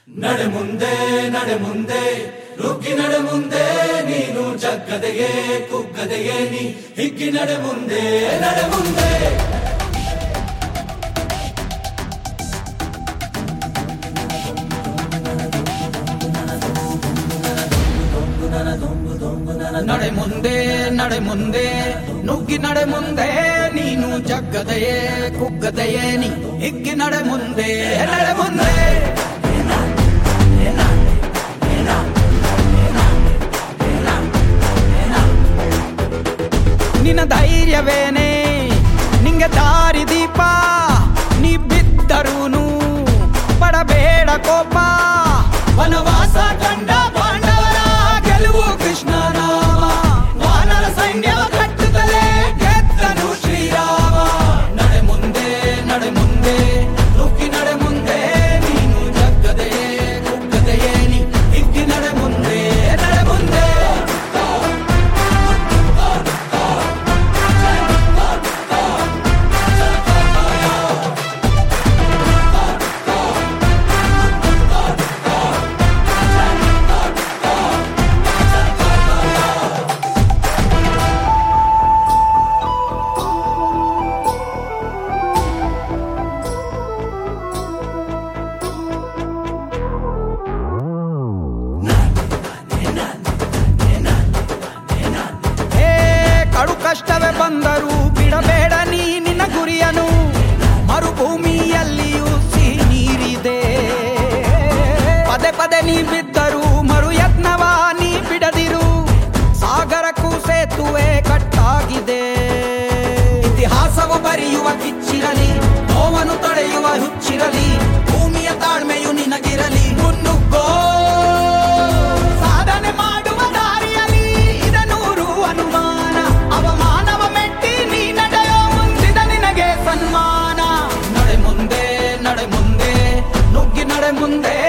ನಡೆ ಮುಂದೆ ನಡೆ ಮುಂದೆ ನುಗ್ಗಿ ನಡೆ ಮುಂದೆ ನೀನು ಜಗ್ಗದೆಯೇ ಕುಗ್ಗದೆಯೇ ನೀ ಹಿಗ್ಗಿ ನಡೆ ಮುಂದೆ ನಡೆ ಮುಂದೆ ನಡೆ ಮುಂದೆ ನಡೆ ಮುಂದೆ ನುಗ್ಗಿ ನಡೆ ಮುಂದೆ ನೀನು ಜಗ್ಗದೆಯೇ ಕುಗ್ಗದೆಯೇ ನೀ ಹಿಗ್ಗಿ ನಡೆ ಮುಂದೆ ನಡೆ ಮುಂದೆ ನಿನ್ನ ಧೈರ್ಯವೇನೆ ನಿಂಗೆ ದಾರಿ ದೀಪ ನೀ ಬಿದ್ದರೂನು ಪಡಬೇಡ ಕೋಪ ವನವಾಸ ಕಂಡ ಪಾಂಡವರ ಗೆಲುವು ಕೃಷ್ಣ ನಾಮ ವಾನರ ಸೈನ್ಯವ ಕಟ್ಟುತ್ತಲೇ ಗೆದ್ದನು ಶ್ರೀರಾಮ ನಡೆ ಮುಂದೆ ನಡೆ ಮುಂದೆ ನುಗ್ಗಿ ನಡೆ ಮುಂದೆ ನೀನು ಜಗ್ಗದೆಯೇ ಕುಗ್ಗದೆಯೇ ನೀ ಹಿಗ್ಗಿ ನಡೆ ಮುಂದೆ ನಡೆ ಮುಂದೆ ಕಷ್ಟವೇ ಬಂದರೂ ಬಿಡಬೇಡ ನೀ ನಿನ್ನ ಗುರಿಯನು ಮರುಭೂಮಿಯಲ್ಲಿಯೂ ಸಿಹಿ ನೀರಿದೆ ಪದೇ ಪದೇ ನೀ ಬಿದ್ದರೂ ಮರು ಯತ್ನವ ನೀ ಬಿಡದಿರು ಸಾಗರಕ್ಕೂ ಸೇತುವೆ ಕಟ್ಟಾಗಿದೆ ಇತಿಹಾಸವ ಬರೆಯುವ ಕಿಚ್ಚಿರಲಿ ನೋವನ್ನು ತಡೆಯುವ ಹುಚ್ಚಿರಲಿ ಭೂಮಿಯ ತಾಳ್ಮೆಯು ನಿನಗಿರಲಿ ಮುನ್ನುಗ್ಗೋ ಸಾಧನೆ ಮಾಡುವ ದಾರಿಯಲ್ಲಿ ಇದನೂರು ಅನುಮಾನ ಅವಮಾನವ ಮೆಟ್ಟಿ ನೀ ನಡೆಯೋ ಮುಂದಿದ ನಿನಗೆ ಸನ್ಮಾನ ನಡೆ ಮುಂದೆ ನುಗ್ಗಿ ನಡೆ ಮುಂದೆ